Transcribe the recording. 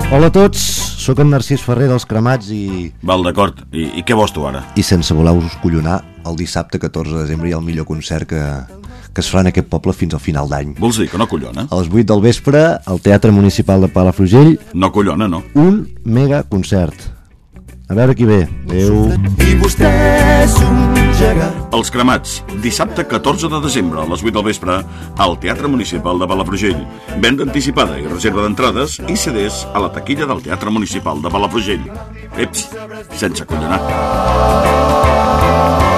Hola a tots, sóc en Narcís Ferrer dels Cremats i... Val, d'acord. I què vols tu ara? I sense voler-vos collonar, el dissabte 14 de desembre hi ha el millor concert que es farà en aquest poble fins al final d'any. Vols dir que no collona? A les 8 del vespre, al Teatre Municipal de Palafrugell, No collona, no. un mega concert. A veure qui ve. Adéu. I vostè és un gegant. Els Cremats, dissabte 14 de desembre a les 8 del vespre al Teatre Municipal de Palafrugell. Venda anticipada i reserva d'entrades i CDs a la taquilla del Teatre Municipal de Palafrugell. Eps, sense collonar.